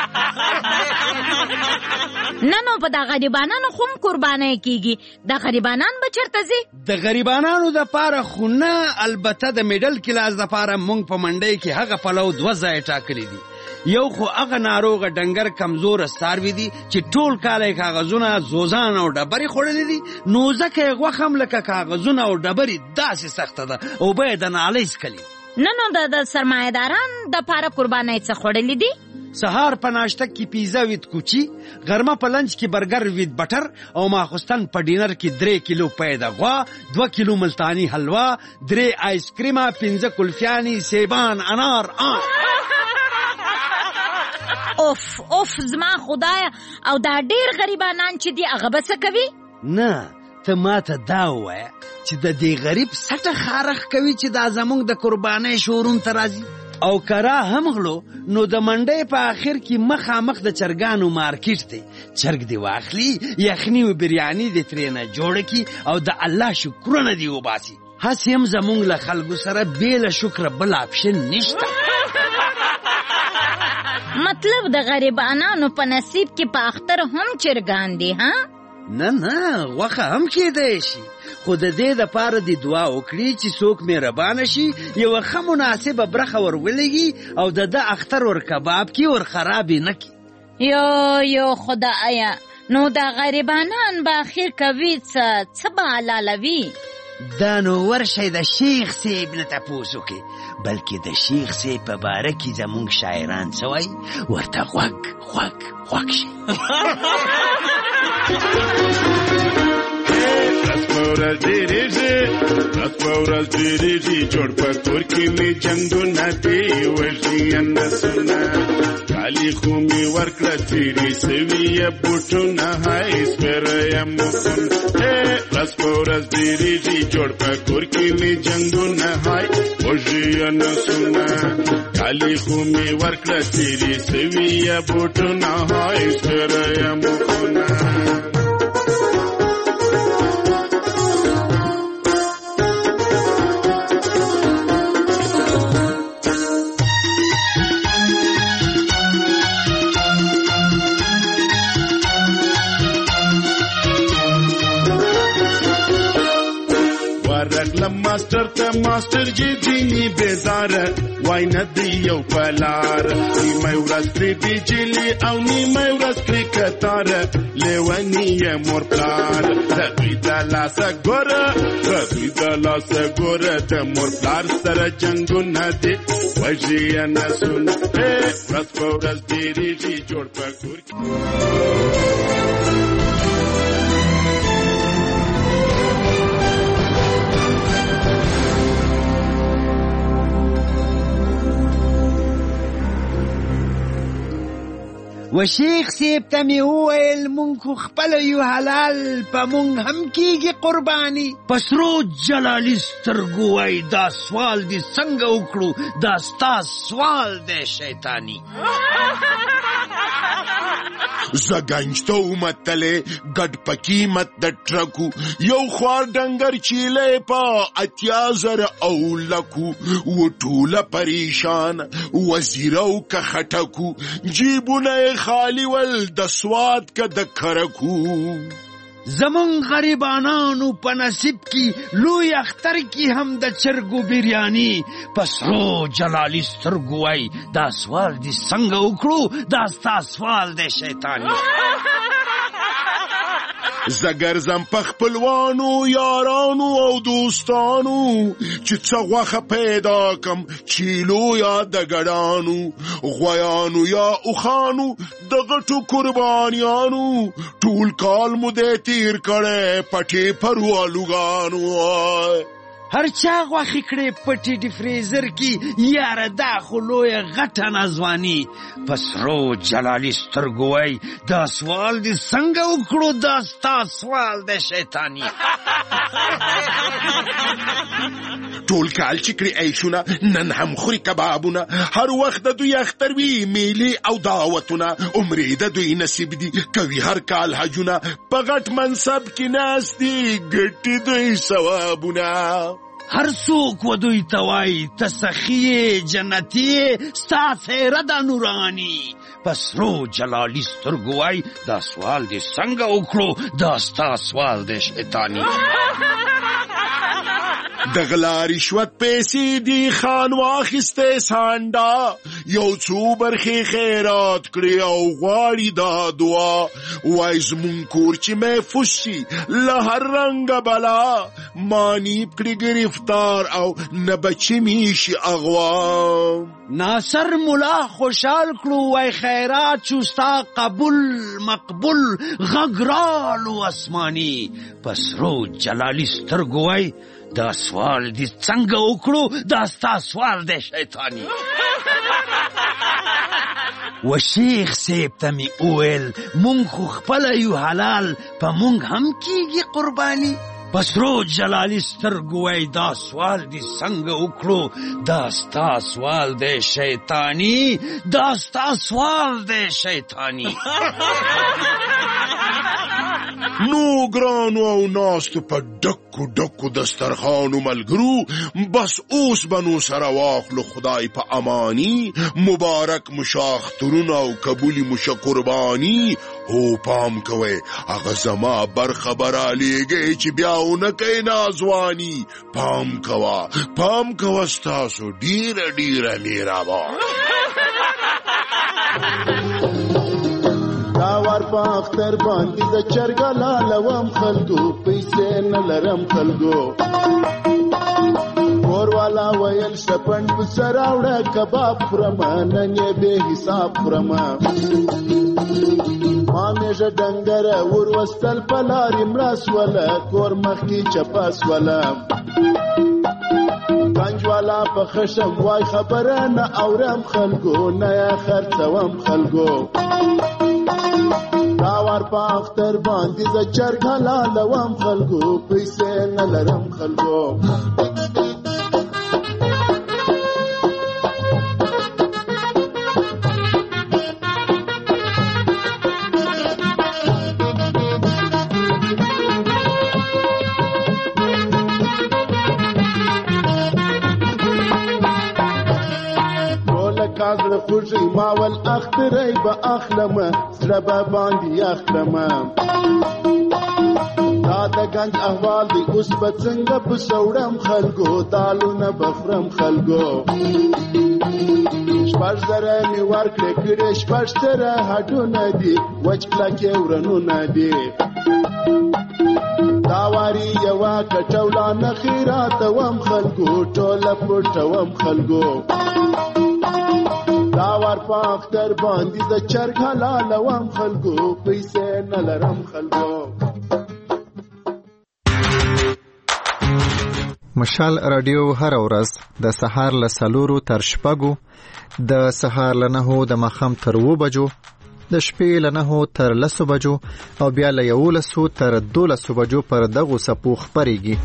نه نو په دا غریبانانو خو هم قربانۍ کیږي دا غریبانان به چېرته ځي د غریبانانو دپاره خو نه البته د میډل کلاس دپاره مونږ په منډۍ کې هغه پلو 2 ځایه ټاکلي دي یو خو هغه ناروغه ډنګر کمزور څاروي دي چې ټول کال یې کاغذونه زوزان او ډبرې خوړلې دي نو ځکه یې غوښه هم لکه کاغذونه او ډبرې داسې سخته ده او به یې د نالۍ څکلي نه نو د سرمایه‌داران دپاره قربانۍ څه خوړلې دي سهار په ناشته کې پیزا وید کوچی غرمه په لنچ کې برګر وید بټر او ماخوستن په ډینر کې 3 کیلو پیدا غوا 2 کیلو ملتانی حلوا 3 آیس کریمه 5 کلفیانی سیبان انار اوف زما خدایا او دا ډیر غریبانان چې دی هغه به څه کوي نه ته ماته دا ووایه چې د دې غریب سټه خارخ کوي چې دا زمونږ د قربانۍ شورون ته راځي او کرا هم غلو نو د منډۍ په آخر کې مخامخ د چرګانو مارکیټ دی چرګ دی واخلي یخني او بریاني دی ترېنه جوړه کی او د الله شکرونه دی وباسي هسې هم زمونږ له خلکو سره بې له شکره بل آپشن نشته مطلب د غریبانانو په نصیب کې په اختر هم چرګان دي ها نه غوښه هم کېدای شي خو د دې دپاره د دعا وکړي چې څوک مهربانه شي یوه ښه مناسبه برخه ورولګي او د ده اختر ور کباب کي ور خرابې نه کي یو خدایا نو دا غریبانان به اخر کوي څه به حلالوي دا نو ورشئ د شیخ صاحب نه تپوس وکړي بلکې د شیخ صاحب په باره کې زمونږ شاعران څه وایي ورته غوږ شي ورځ ډېرېږي جوړ په کور کې مې جنګونه دي وژني نسونه کالي خو مې ورکړه تېرې سوي بوټونه هی سپېره یم مخون ورځ په ورځ ډېرېږي جوړ په کور کې مې جنګونه هی وژني نسونه کالي خو مې ورکړه تېرې سوي بوټونه هی سپېره یم مخونه راغلم ماستر ته ماستر جی دینی بیزار وای نه دی یو پلار نیمه ورځ پرې بجلی او نیمه ورځ پرې کتار لیونی یې مور پلار د دوی د لاسه ګوره د مور پلار سره جنګونه دي وژي یې نسلونه ورځ په ورځ ډېرېږي جوړ په کور کې و شیخ صاحب ته مې وویل مونږ خو خپله یو حلال په مونږ هم کېږي قرباني په سرو جلالي سترګو وایي دا سوال دې څنګه وکړو دا ستا سوال دی شیطاني زه گنج ته ومتلې ګډ په قیمت د ټرکو یو خوار ډنګر چیلې په 80,000 او لکو و ټوله پریشان وزیر او که خټکو جیبونه خالی ول د سواد که د کرکو زمون غریبانانو په نصیب کی لوی اختر کی هم د چرګو بریانی پسرو جلالی سترګو وای دا سوال دې څنګه وکړو دا ستا سوال دی شیطانی زګرزم په خپلوانو یارانو او دوستانو چې څه غوښه پیدا کم چیلو یا د ګډانو غویانو یا اوخانو د غټو قربانیانو ټول کال مو دې تیر کړی پټې پروالوګانو هر چا غوښې کړې پټې د فریزر کې یاره دا خو لویه غټه نازواني په سرو جلالي سترګو وای دا سوال دې څنګه وکړو دا ستا سوال دی شیطاني ټول کال چې کړي عیشونه نن هم خوري کبابونه هر وخت د دوی اختر وي میلې او دعوتونه عمرې د دوی نصیب دي کوي هر کال حجونه په غټ منصب کې ناست دي ګټي دوی ثوابونه هر څوک و دوی ته وایي ته سخي جنتي ستا څېره ده نوراني په سرو جلالي سترګو وایي دا سوال دې څنګه وکړو دا ستا سوال دی شیطاني د غلا رشوت پیسې دي خان واخیسته سانډا یو څو برخې خیرات کړې او غواړي دا دعا وای زمون کور چې محفوظ شي له هر رنګه بلا مانیب کړي گرفتار او نه بچې مې شي اغوا ناصر ملا خوشحال کړو وای خیرات شو ستا قبول مقبول غږ رالو اسماني په سرو جلالي سترګو وای دا سوال دې څنګه وکړو دا ستا سوال دی شیطاني و شیخ صاحب ته مې وویل مونږ خو خپله یو حلال په مونږ هم کېږي قرباني په سرو جلالي سترګو وای دا سوال دې څنګه وکړو دا ستا سوال دی شیطاني دا ستا سوال دی شیطاني نو ګرانو او ناستو په ډکو ډکو دسترخوانو ملګرو بس اوس به نو سره واخلو خدای په اماني مبارک مشاخترونه او قبولي مشه قرباني هو پام کوئ هغه زما برخه به رالیږئ چې بیا ونه کوئ نازواني پام کوه ستاسو ډیره ډیره مهربان داوار په اختر باندې د چرګه لالوم خلکو پیسې نه لرم خلکو کور والا ویل شپنډ په سر راوړه کباب خورم نن یې بې حساب خورم ما میژه ډنګره ور وستل په لارې مړه سوله کور مخکې چپه سوله گنج والا په خشم وای خبره نه اورم خلکو نه یې خرڅوم خلکو داوار په اختر باندې د چرګه لالوم خلکو پیسې نه لرم خلکو زړه خوږی ماول اخترای به اخلمه زړه به باندې اخلمه دا د گنج احوال دی اوس به څنګه په سوړم خلکو دالونه بخرم خلکو شپږ زره مې ورکړې کړې شپږ زره هډونه دي وچ کلکې ورنونه دي دا واري یوه کټوله نه خیراتوم خلکو ټوله پټوم خلکو دا ور په اختر باندې د چرګ حلالوم خلکو پیسې نه لرم خلکو. مشال رادیو هر ورځ د سهار له 4 تر 6 د سهار له 9 د ماښام تر 2 بجو د شپې له 9 تر 10 بجو او بیا له 11 تر 12 بجو پر دغه سپو خبريږي.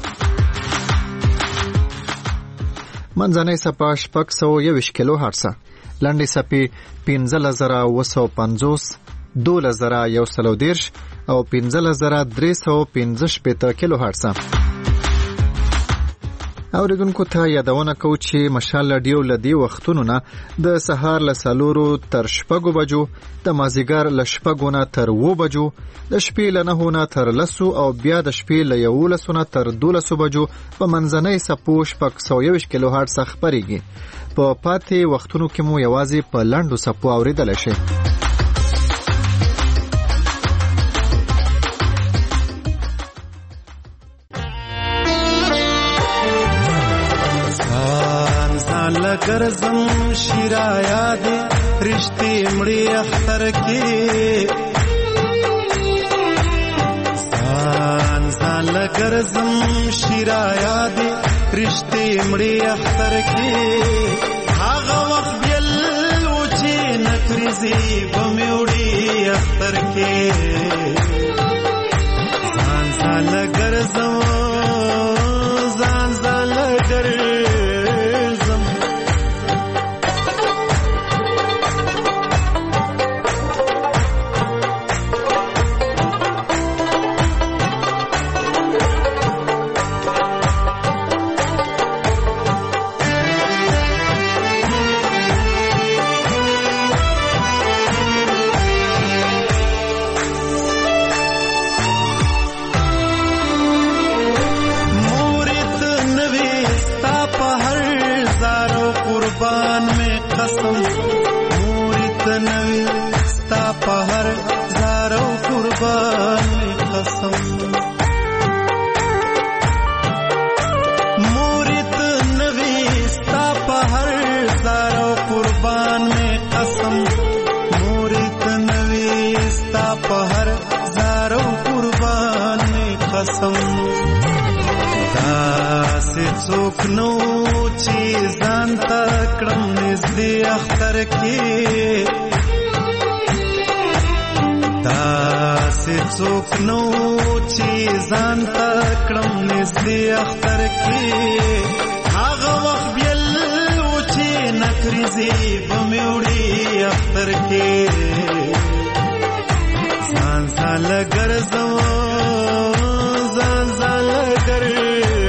منځنۍ سپا 621 کیلو هرتز، لنډې سپې 15950، 12130 او 15315 کیلو هرتز. اوریدونکو ته یادونه کوو چې مشال رادیو لدی وختونو نه د سهار له 4 تر 6 بجو، د مازیګر له 6 نه تر 2 بجو، د شپې له 9 نه تر 10 او بیا د شپې له 11 نه تر 12 بجو په منځنۍ سپو 621 کیلو هرتز خبريږي. په پاتې وختونو کې مو یوازې په لنډو سپو اوریدل شي. لګرزم شیرایا دې رشتي مړی اختر کې ځان لګرزم شیرایا دې رشتي مړی اختر کې هغه وخت بل و چې نکرزي بموړي اختر کې ځان لګرزم ځان لګرزم څوک نو چې ځان تکړم نږدې اختر کې داسې څوک نو چې ځان تکړم نږدې اختر کې هغه وخت بل و چې نکرزي بموړي اختر کې ځان لګرزم ځان لګرزم.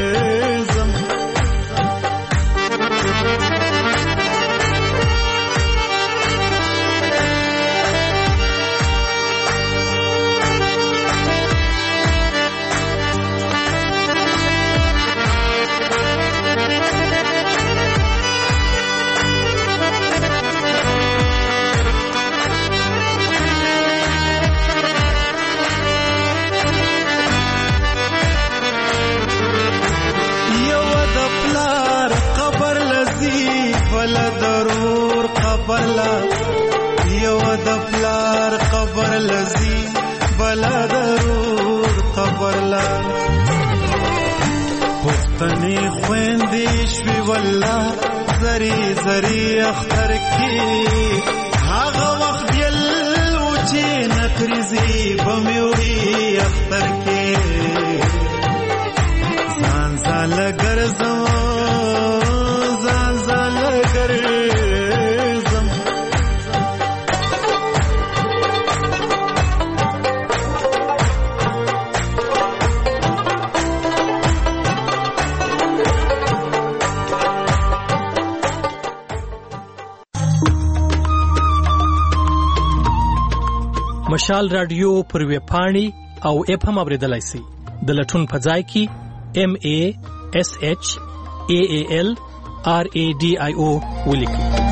یو د پلار قبر لذي بلا ضرور قبر لا پختنی خويندې شوي والله زري زري اختر کې هغه وخت بل و چې نکرزي بموړي اختر کې ځان لګرزم ځان لګرزم. مشال رادیو پر ویب پاڼې او اپ هم اوریدلای شئ. د لټون په ځای کې MASHAALRADIO ولیکئ.